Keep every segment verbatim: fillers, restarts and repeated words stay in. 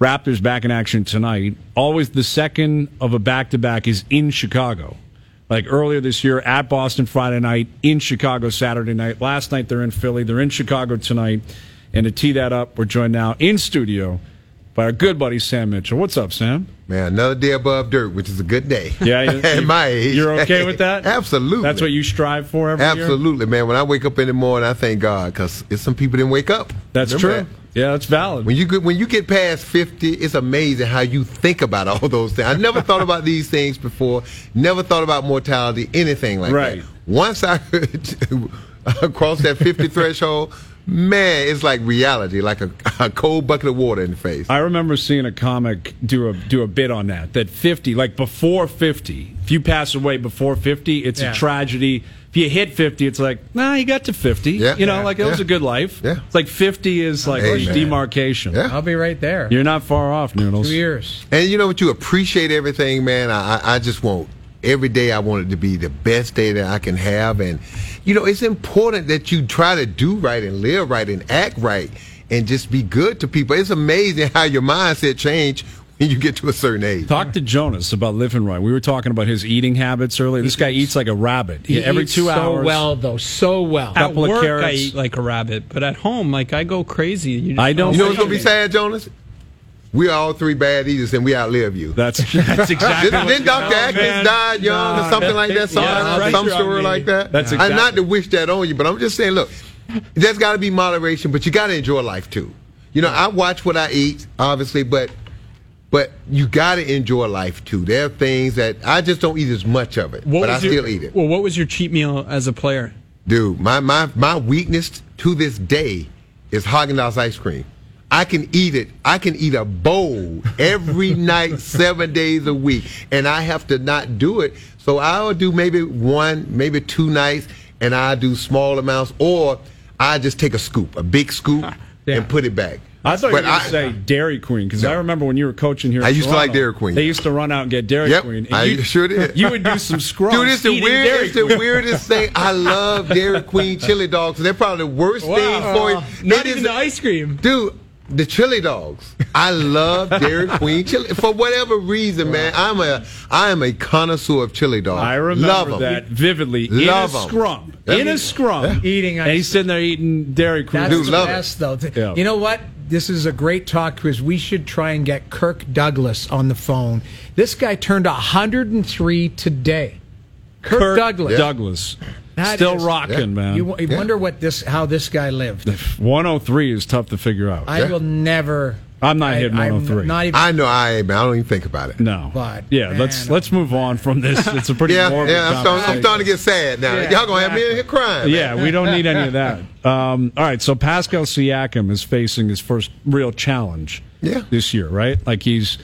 Raptors back in action tonight. Always the second of a back-to-back is in Chicago. Like earlier this year at Boston Friday night, in Chicago Saturday night. Last night they're in Philly. They're in Chicago tonight. And to tee that up, we're joined now in studio by our good buddy Sam Mitchell. What's up, Sam? Man, another day above dirt, which is a good day. Yeah, you, at my age. You're okay with that? Absolutely. That's what you strive for every Absolutely, year? Absolutely, man. When I wake up in the morning, I thank God because it's some people didn't wake up. That's Remember true. that? Yeah, that's valid. When you get when you get past fifty, it's amazing how you think about all those things. I never thought about these things before. Never thought about mortality, anything like right. that. Once I crossed that fifty threshold, man, it's like reality, like a, a cold bucket of water in the face. I remember seeing a comic do a do a bit on that. That fifty, like before fifty, if you pass away before fifty, it's yeah. a tragedy. If you hit fifty, it's like, nah, you got to fifty. Yeah. You know, yeah. like it yeah. was a good life. Yeah. It's like fifty is like hey, demarcation. Yeah. I'll be right there. You're not far off, Noodles. Two years. And you know what? You appreciate everything, man. I, I just want every day I want it to be the best day that I can have. And, you know, it's important that you try to do right and live right and act right and just be good to people. It's amazing how your mindset change when you get to a certain age. Talk to Jonas about living right. We were talking about his eating habits earlier. This guy eats like a rabbit. He yeah, every eats two so hours. well, though, so well. At Couple of work, carrots. I eat like a rabbit, but at home, like I go crazy. You I don't. You know what's gonna be sad, Jonas? We are all three bad eaters, and we outlive you. That's that's exactly. Didn't, didn't Doctor Atkins died young no, or something like that? Some, yeah, right. some story like that. That's I'm exactly. not to wish that on you, but I'm just saying, look, there's got to be moderation, but you got to enjoy life too. You know, I watch what I eat, obviously, but but you got to enjoy life too. There are things that I just don't eat as much of it, what but I your, still eat it. Well, what was your cheat meal as a player? Dude, my my my weakness to this day is Haagen-Dazs ice cream. I can eat it. I can eat a bowl every night, seven days a week, and I have to not do it. So I'll do maybe one, maybe two nights, and I'll do small amounts, or I just take a scoop, a big scoop, yeah. and put it back. I thought but you were going to I, say Dairy Queen, because no. I remember when you were coaching here in I used Toronto, to like Dairy Queen. They used to run out and get Dairy yep, Queen. And I you, sure did. You would do some scrums. Dude, it's the, eating weird, Dairy it's the Queen. weirdest thing. I love Dairy Queen chili dogs. They're probably the worst Wow. thing for you. Not It even is- the ice cream. Dude, the chili dogs. I love Dairy Queen chili for whatever reason, man. I'm a I am a connoisseur of chili dogs. I remember love 'em. that vividly. Love in a 'em. scrum. Yeah. In a scrum. Yeah. Eating ice And he's sitting there eating Dairy Queen. That's Dude, the love it. best, though. Yeah. You know what? This is a great talk because we should try and get Kirk Douglas on the phone. This guy turned one hundred three today. Kirk, Kirk Douglas. Douglas. That Still is- rocking, yeah. man. You, you Yeah. wonder what this how this guy lived. one oh three is tough to figure out. I Yeah. will never. I'm not I, hitting one oh three. I'm not even. I know I ain't, man. I don't even think about it. No. But, yeah, man, let's let's move on from this. It's a pretty Yeah, morbid yeah. I'm starting, I'm conversation. starting to get sad now. Yeah, Y'all gonna have me in here crying. Yeah, man. we don't need any of that. Um, all right, so Pascal Siakam is facing his first real challenge Yeah. this year, right? Like he's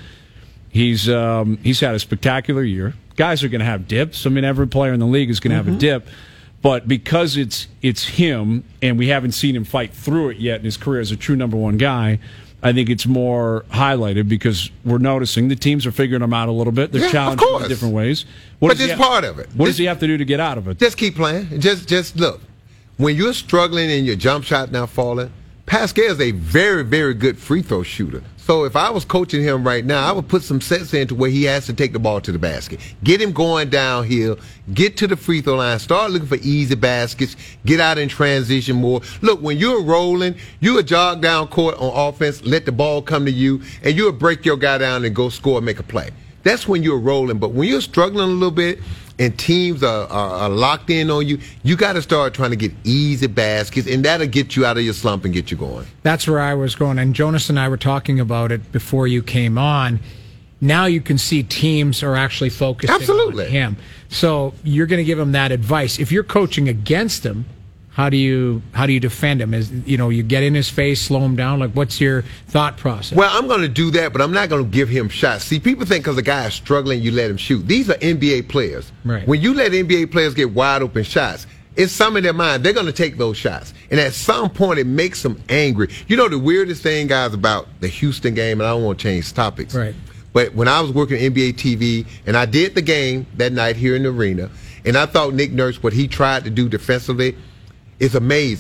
he's um, he's had a spectacular year. Guys are going to have dips. I mean, every player in the league is going to Mm-hmm. have a dip. But because it's it's him, and we haven't seen him fight through it yet in his career as a true number one guy, I think it's more highlighted because we're noticing the teams are figuring him out a little bit. They're Yeah, of challenging him in course. different ways. What But does he it's ha- part of it. What This- does he have to do to get out of it? Just keep playing. Just just look. When you're struggling and your jump shot not falling, Pascal's a very, very good free throw shooter. So if I was coaching him right now, I would put some sets into where he has to take the ball to the basket. Get him going downhill, get to the free throw line, start looking for easy baskets, get out in transition more. Look, when you're rolling, you would jog down court on offense, let the ball come to you, and you would break your guy down and go score and make a play. That's when you're rolling. But when you're struggling a little bit and teams are, are, are locked in on you, you got to start trying to get easy baskets, and that'll get you out of your slump and get you going. That's where I was going. And Jonas and I were talking about it before you came on. Now you can see teams are actually focusing Absolutely. on him. So you're going to give him that advice. If you're coaching against him, how do you how do you defend him? Is you know you get in his face, slow him down? Like what's your thought process? Well, I'm going to do that, but I'm not going to give him shots. See, people think because a guy is struggling, you let him shoot. These are N B A players. Right. When you let N B A players get wide open shots, it's some in their mind. They're going to take those shots. And at some point, it makes them angry. You know, the weirdest thing, guys, about the Houston game, and I don't want to change topics. Right. But when I was working N B A T V, and I did the game that night here in the arena, and I thought Nick Nurse, what he tried to do defensively, is amazing.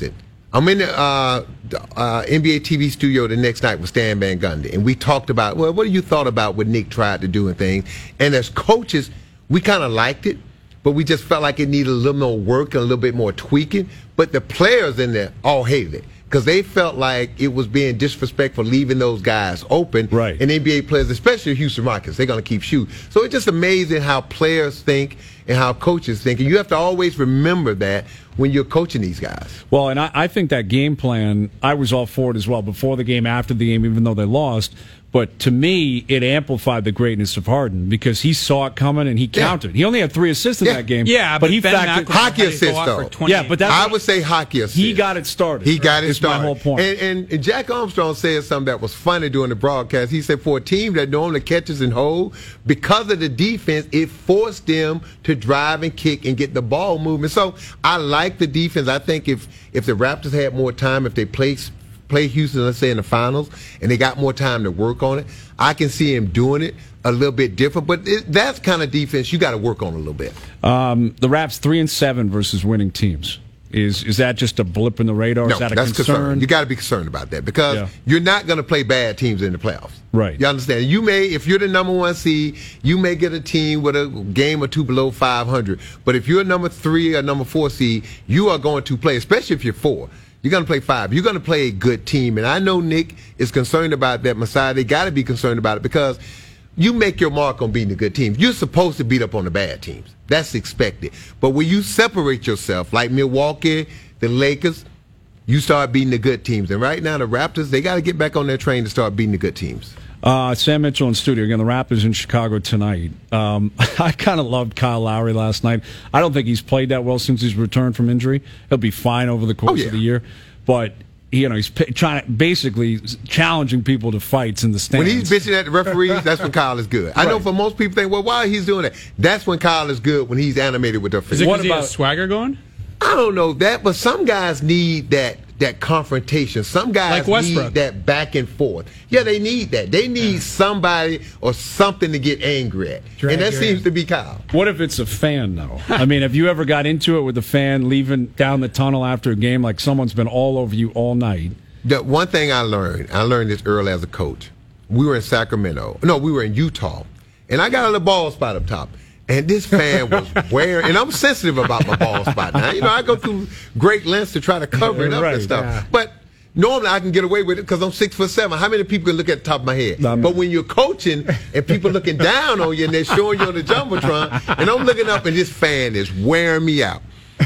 I'm in the uh, uh, N B A T V studio the next night with Stan Van Gundy, and we talked about, well, what do you thought about what Nick tried to do and things? And as coaches, we kind of liked it, but we just felt like it needed a little more work and a little bit more tweaking. But the players in there all hated it because they felt like it was being disrespectful, leaving those guys open. Right. And N B A players, especially Houston Rockets, they're going to keep shooting. So it's just amazing how players think and how coaches think. And you have to always remember that when you're coaching these guys. Well, and I, I think that game plan, I was all for it as well, before the game, after the game, even though they lost. But to me, it amplified the greatness of Harden because he saw it coming and he countered. Yeah. He only had three assists in yeah. that game. Yeah, but, but he Ben factored McLemore hockey had to go assist, off though. for twenty-eight. Yeah, but that's I what, would say hockey assist. he got it started. He got it is started. my whole point. And, and, and Jack Armstrong said something that was funny during the broadcast. He said for a team that normally catches and hold, because of the defense, it forced them to drive and kick and get the ball moving. So I like the defense. I think if, if the Raptors had more time, if they played play Houston, let's say in the finals, and they got more time to work on it, I can see him doing it a little bit different. But it, that's kind of defense you got to work on a little bit. Um, the Raps three and seven versus winning teams. Is is that just a blip in the radar? No, is that a that's concern? concern. You got to be concerned about that because Yeah. you're not going to play bad teams in the playoffs. Right. You understand? You may, if you're the number one seed, you may get a team with a game or two below five hundred. But if you're number three or number four seed, you are going to play, especially if you're four. You're going to play five. You're going to play a good team. And I know Nick is concerned about that, Messiah. They got to be concerned about it because you make your mark on beating the good teams. You're supposed to beat up on the bad teams. That's expected. But when you separate yourself, like Milwaukee, the Lakers, you start beating the good teams. And right now, the Raptors, they got to get back on their train to start beating the good teams. Uh, Sam Mitchell in studio. Again, the Raptors in Chicago tonight. Um, I kind of loved Kyle Lowry last night. I don't think he's played that well since he's returned from injury. He'll be fine over the course oh, yeah. of the year. But, you know, he's p- trying to basically challenging people to fights in the stands. When he's bitching at the referees, that's when Kyle is good. I Right. know for most people think, well, why he's doing that? That's when Kyle is good, when he's animated with the Is it What because he about- has swagger going? I don't know that, but some guys need that that confrontation. Some guys Like Westbrook. need that back and forth. Yeah, they need that. They need somebody or something to get angry at. Drag and that your seems ass. to be Kyle. What if it's a fan, though? I mean, have you ever got into it with a fan leaving down the tunnel after a game like someone's been all over you all night? The one thing I learned, I learned this early as a coach. We were in Sacramento. No, we were in Utah. And I got a little ball spot up top. And this fan was wearing, and I'm sensitive about my ball spot now. You know, I go through great lengths to try to cover it up Right, and stuff. yeah. But normally I can get away with it because I'm six foot seven. How many people can look at the top of my head? Um, but when you're coaching and people looking down on you and they're showing you on the jumbotron, and I'm looking up and this fan is wearing me out.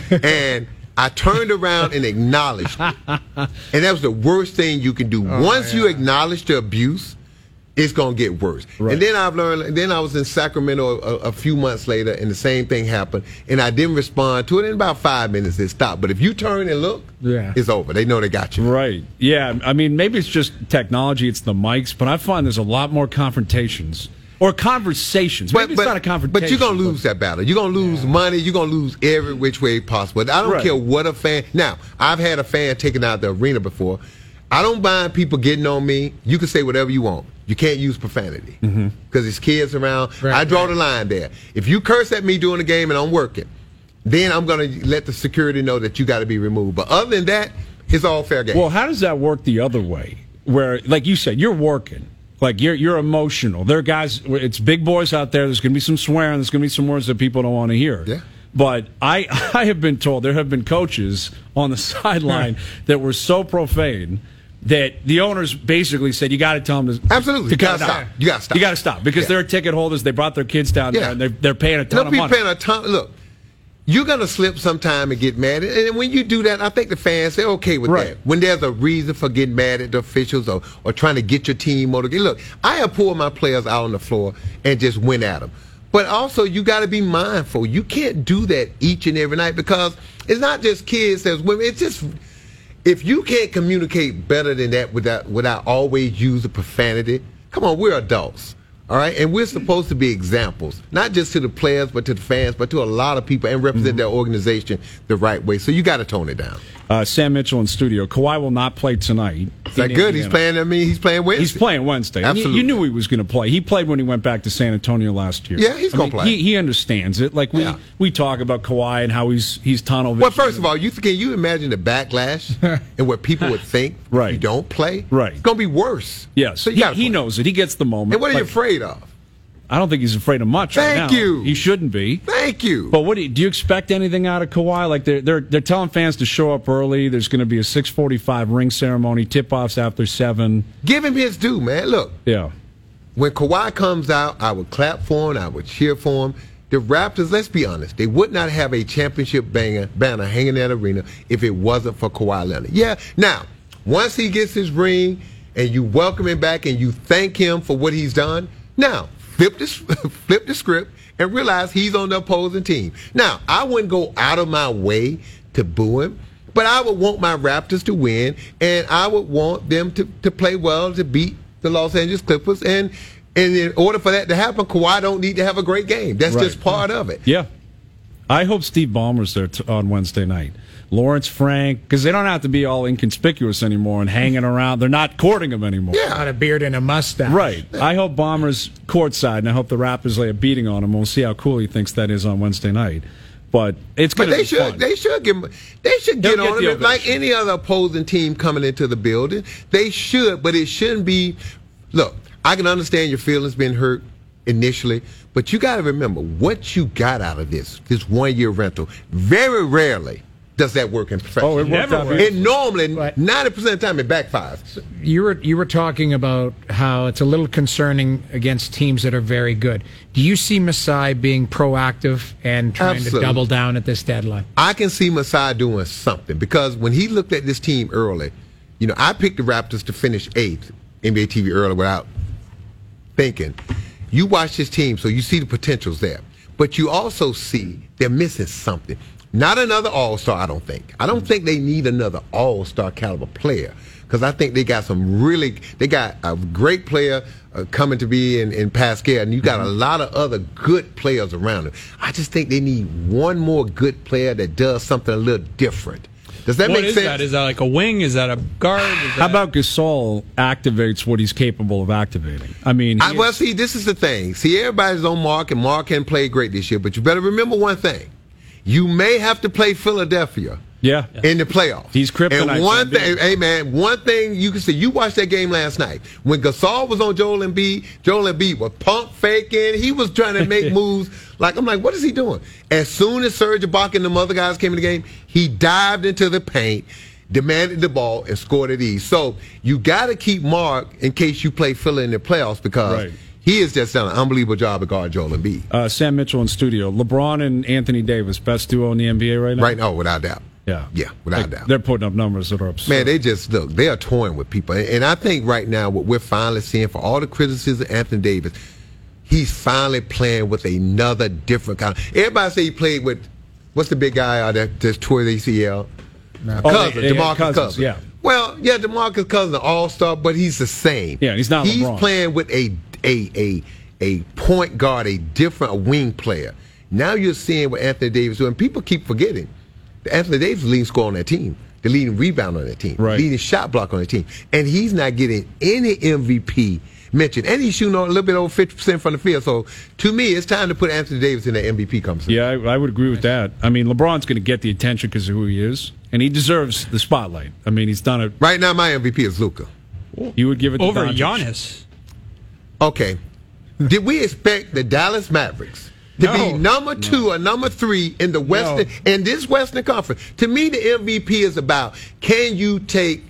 And I turned around and acknowledged it. And that was the worst thing you can do. Once you acknowledge the abuse, it's going to get worse. Right. And then I've learned, then I was in Sacramento a, a few months later, and the same thing happened, and I didn't respond to it. In about five minutes, it stopped. But if you turn and look, Yeah. it's over. They know they got you. Right. Yeah. I mean, maybe it's just technology, it's the mics, but I find there's a lot more confrontations or conversations. Maybe it's not a confrontation. But you're going to lose that battle. You're going to lose money. You're going to lose every which way possible. I don't Right. care what a fan. Now, I've had a fan taken out the arena before. I don't mind people getting on me. You can say whatever you want. You can't use profanity because Mm-hmm. there's kids around. Right, I draw right. the line there. If you curse at me during the game and I'm working, then I'm going to let the security know that you got to be removed. But other than that, it's all fair game. Well, how does that work the other way? Where, like you said, you're working. Like, you're you're emotional. There are guys, it's big boys out there. There's going to be some swearing. There's going to be some words that people don't want to hear. Yeah. But I, I have been told there have been coaches on the sideline that were so profane that the owners basically said, you got to tell them to, Absolutely. to You gotta cut it stop. out. You gotta stop. You got to stop because Yeah. they're ticket holders. They brought their kids down there Yeah. and they're, they're paying a ton They'll of be money. paying a ton. Look, you're going to slip sometime and get mad. And when you do that, I think the fans, they're okay with Right. that. When there's a reason for getting mad at the officials or, or trying to get your team motivated. Look, I have pulled my players out on the floor and just went at them. But also, you got to be mindful. You can't do that each and every night because it's not just kids, there's women. It's just, if you can't communicate better than that without, without always using profanity, come on, we're adults. All right, and we're supposed to be examples, not just to the players, but to the fans, but to a lot of people, and represent mm-hmm. their organization the right way. So you got to tone it down. Uh, Sam Mitchell in studio. Kawhi will not play tonight. Is that good? He's playing. I mean, he's playing Wednesday. He's playing Wednesday. Absolutely. You, you knew he was going to play. He played when he went back to San Antonio last year. Yeah, he's going to play. He, he understands it. Like we yeah. we talk about Kawhi and how he's he's tunnel vision. Well, first of all, you can you imagine the backlash and what people would think right. if you don't play? Right. It's going to be worse. Yes. So you he, gotta he knows it. He gets the moment. And what are like, you afraid of? I don't think he's afraid of much Thank right now. you. He shouldn't be. Thank you. But what do you, do you expect anything out of Kawhi? Like they're they're they're telling fans to show up early. There's going to be a six forty-five ring ceremony, tip-offs after seven. Give him his due, man. Look. Yeah. When Kawhi comes out, I would clap for him. I would cheer for him. The Raptors, let's be honest, they would not have a championship banner, banner hanging in that arena if it wasn't for Kawhi Leonard. Yeah. Now, once he gets his ring and you welcome him back and you thank him for what he's done, now flip the flip the script and realize he's on the opposing team. Now, I wouldn't go out of my way to boo him, but I would want my Raptors to win, and I would want them to, to play well to beat the Los Angeles Clippers. And, and in order for that to happen, Kawhi don't need to have a great game. That's right. just part of it. Yeah. I hope Steve Ballmer's there t- on Wednesday night. Lawrence Frank, because they don't have to be all inconspicuous anymore and hanging around. They're not courting him anymore. Yeah, not a beard and a mustache. Right. I hope Ballmer's courtside, and I hope the Raptors lay a beating on him. We'll see how cool he thinks that is on Wednesday night. But it's going to be should, fun. They should give him, They should get They'll on get him like any other opposing team coming into the building. They should, but it shouldn't be. Look, I can understand your feelings being hurt initially, but you got to remember what you got out of this, this one-year rental. Very rarely does that work in professional. Oh, it worked out. It normally, But- ninety percent of the time, it backfires. You were you were talking about how it's a little concerning against teams that are very good. Do you see Masai being proactive and trying Absolutely. to double down at this deadline? I can see Masai doing something because when he looked at this team early, you know, I picked the Raptors to finish eighth N B A T V early without thinking. You watch this team, so you see the potentials there. But you also see they're missing something. Not another all-star, I don't think. I don't think they need another all-star caliber player because I think they got some really – they got a great player uh, coming to be in, in Pascal, and you got mm-hmm. a lot of other good players around them. I just think they need one more good player that does something a little different. Does that What make is sense? that? Is that like a wing? Is that a guard? Is How that... about Gasol activates what he's capable of activating? I mean, I, well, see, this is the thing. See, everybody's on Mark, and Mark can play great this year, but you better remember one thing. You may have to play Philadelphia yeah. in the playoffs. He's kryptonite. And one thing, hey, man, one thing you can see, you watched that game last night. When Gasol was on Joel Embiid, Joel Embiid was pump faking. He was trying to make moves. Like, I'm like, what is he doing? As soon as Serge Ibaka and the other guys came in the game, he dived into the paint, demanded the ball, and scored at ease. So you got to keep Mark in case you play Philly in the playoffs because right. he has just done an unbelievable job at guard Joel Embiid. Uh, Sam Mitchell in studio. LeBron and Anthony Davis, best duo in the N B A right now? Right now, without doubt. Yeah. Yeah, without like, doubt. They're putting up numbers that are absurd. Man, they just, look, they are toying with people. And I think right now what we're finally seeing for all the criticism of Anthony Davis, he's finally playing with another different kind. Everybody say he played with, what's the big guy out there that tore the A C L? Oh, Cousins, yeah, yeah, DeMarcus Cousins, Cousins. yeah. Well, yeah, DeMarcus Cousins, an all-star, but he's the same. Yeah, he's not He's LeBron. playing with a, a, a, a point guard, a different a wing player. Now you're seeing what Anthony Davis is doing. People keep forgetting. Anthony Davis is the leading scorer on that team, the leading rebounder on that team, right. leading shot block on that team. And he's not getting any M V P mention. And he's shooting a little bit over fifty percent from the field. So, to me, it's time to put Anthony Davis in the M V P conversation. Yeah, I, I would agree with that. I mean, LeBron's going to get the attention because of who he is, and he deserves the spotlight. I mean, he's done it. Right now, my M V P is Luka. You would give it to over Doncic. Giannis. Okay. Did we expect the Dallas Mavericks to No. be number two or number three in the Western in this Western Conference? To me, the M V P is about can you take.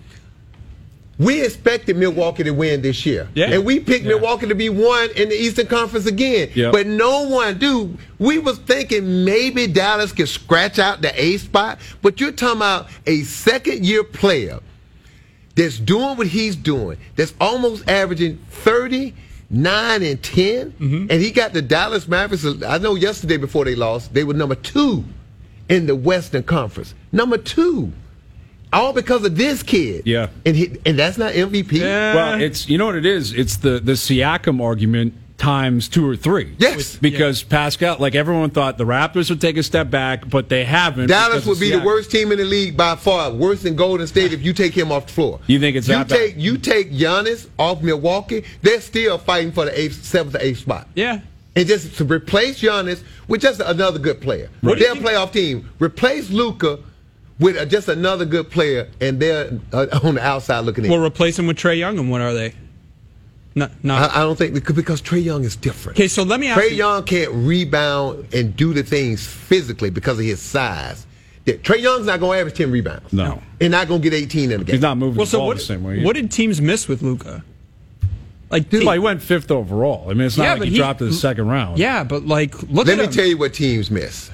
We expected Milwaukee to win this year, Yeah. and we picked Yeah. Milwaukee to be one in the Eastern Conference again. Yep. But no one, dude. We was thinking maybe Dallas could scratch out the A spot, but you're talking about a second-year player that's doing what he's doing, that's almost averaging thirty. Nine and ten, mm-hmm. and he got the Dallas Mavericks. I know yesterday before they lost, they were number two in the Western Conference. Number two, all because of this kid. Yeah, and he, and that's not M V P. Yeah. Well, it's you know what it is. It's the the Siakam argument times two or three. Yes. Because Pascal, like everyone thought the Raptors would take a step back, but they haven't. Dallas would be the Siakam. worst team in the league by far, worse than Golden State if you take him off the floor. You think it's you that bad? take you take Giannis off Milwaukee, they're still fighting for the eighth, seventh, or eighth spot. Yeah. And just to replace Giannis with just another good player. What do you They're a think- playoff team. Replace Luka with uh, just another good player, and they're uh, on the outside looking in. We'll replace him with Trae Young, and what are they? No, no. I, I don't think because, because Trae Young is different. Okay, so let me ask Trae you. Young can't rebound and do the things physically because of his size. Yeah, Trae Young's not going to average ten rebounds. No. And not going to get eighteen in the game. He's not moving Well, the so ball what? the same way. What did teams miss with Luka? Like, Well, he went fifth overall. I mean, it's not Yeah, like but he, he- dropped to the second round. yeah, but like, look Let at me him. tell you what teams miss.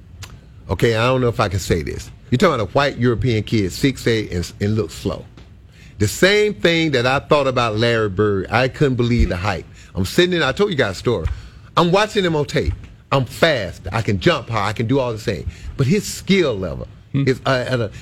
Okay, I don't know if I can say this. You're talking about a white European kid, six eight, and, and looks slow. The same thing that I thought about Larry Bird. I couldn't believe the hype. I'm sitting in, I told you guys a story. I'm watching him on tape. I'm fast. I can jump high. I can do all the same. But his skill level is uh, at a.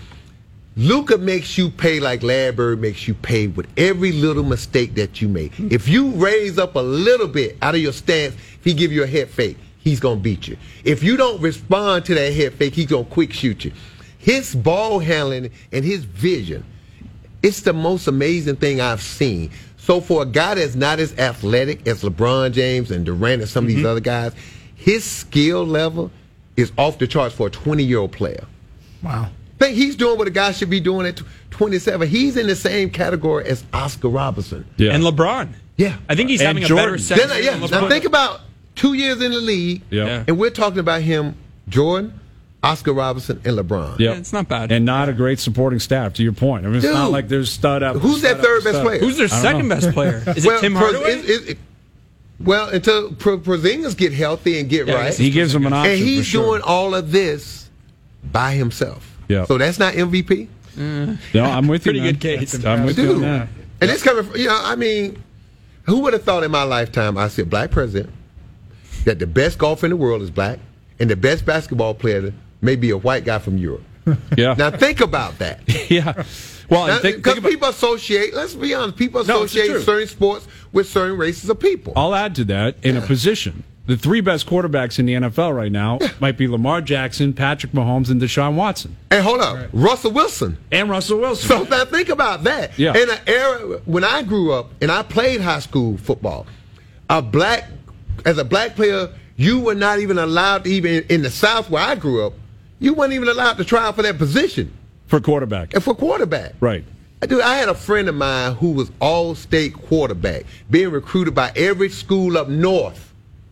Luka makes you pay like Larry Bird makes you pay with every little mistake that you make. If you raise up a little bit out of your stance, if he give you a head fake, he's going to beat you. If you don't respond to that head fake, he's going to quick shoot you. His ball handling and his vision, it's the most amazing thing I've seen. So for a guy that's not as athletic as LeBron James and Durant and some of these other guys, his skill level is off the charts for a twenty-year-old player. Wow. Think he's doing what a guy should be doing at twenty-seven. He's in the same category as Oscar Robertson. Yeah. And LeBron. Yeah. I think he's And having a Jordan. better second Then, year yeah. than Now LeBron. think about two years in the league, Yeah. Yeah. and we're talking about him, Jordan, Oscar Robertson, and LeBron. Yep. Yeah, it's not bad. And not a great supporting staff, to your point. I mean, it's Dude. not like there's stud up. Who's stud that third up, best stud. player? Who's their I don't second know. best player? Is Well, it Tim Pro- Hardaway? it- it- it- well, until Pro- Porzingis get healthy and get Yeah, I right, guess He gives them an option. and for he's sure. doing all of this by himself. Yeah. So that's not M V P. No, I'm with you. Pretty man. good case. I'm with you on Dude, that. and it's coming from, you know, I mean, who would have thought in my lifetime I see a black president, that the best golfer in the world is black, and the best basketball player may be a white guy from Europe? Yeah. Now think about that. yeah. Well, and think, Because think about, people associate, let's be honest, people No, it's associate true. certain sports with certain races of people. I'll add to that in a position. The three best quarterbacks in the N F L right now might be Lamar Jackson, Patrick Mahomes, and Deshaun Watson. And hold up, Russell Wilson. And Russell Wilson. So now think about that. Yeah. In an era when I grew up and I played high school football, a black as a black player, you were not even allowed to even in the South where I grew up, you weren't even allowed to try out for that position for quarterback. and for quarterback. Right. Dude, I had a friend of mine who was all-state quarterback, being recruited by every school up north.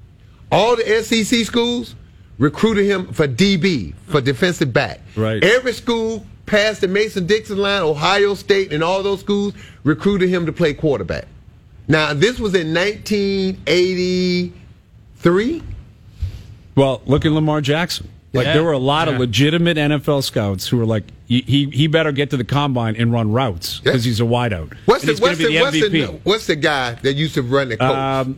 All the S E C schools recruited him for D B, for defensive back. Right. Every school past the Mason-Dixon line, Ohio State, and all those schools recruited him to play quarterback. Now, this was in nineteen eighty-three. Well, look at Lamar Jackson. Like Yeah. there were a lot Yeah. of legitimate N F L scouts who were like, he he, he better get to the combine and run routes because Yeah. he's a wideout. What's and the, he's going what's, to be the, the what's, M V P. the, what's the guy that used to run the coach? Um,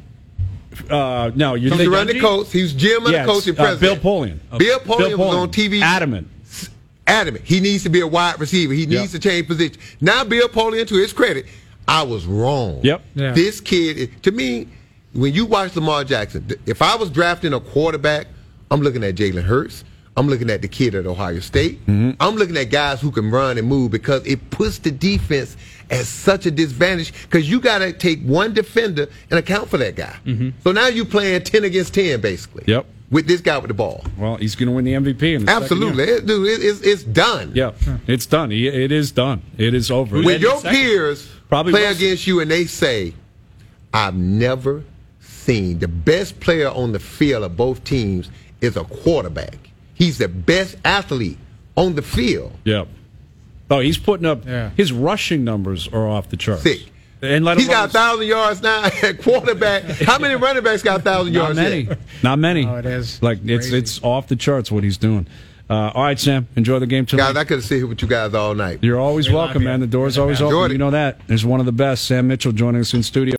uh, no, you he used think to run the coach. He was G M of Yes, the coach and uh, president. Bill Polian. Bill Polian was on T V. Adamant. Adamant. He needs to be a wide receiver. He needs Yep. to change position. Now, Bill Polian, to his credit, I was wrong. Yep. Yeah. This kid, to me, when you watch Lamar Jackson, th- if I was drafting a quarterback, I'm looking at Jalen Hurts. I'm looking at the kid at Ohio State. Mm-hmm. I'm looking at guys who can run and move because it puts the defense at such a disadvantage because you got to take one defender and account for that guy. So now you're playing ten against ten, basically. Mm-hmm. Yep. With this guy with the ball. Well, he's going to win the M V P. In the second Absolutely. year. It- dude, it- it's, it's done. Yeah, it's done. He- It is done. It is over. When And your second. peers Probably play Wilson. against you and they say, I've never seen the best player on the field of both teams is a quarterback. He's the best athlete on the field. Yeah. Oh, he's putting up Yeah. his rushing numbers are off the charts. Sick. And let He's alone- got a thousand yards now at quarterback. How many running backs got a thousand not yards? many. yet? Not many. Oh, it is like it's crazy. it's off the charts what he's doing. Uh, all right, Sam. Enjoy the game tonight. Guys, I could have sat here with you guys all night. You're always Great welcome, lobby. man. The door's Great always lobby. open. Enjoyed it. You know that. There's one of the best. Sam Mitchell joining us in studio.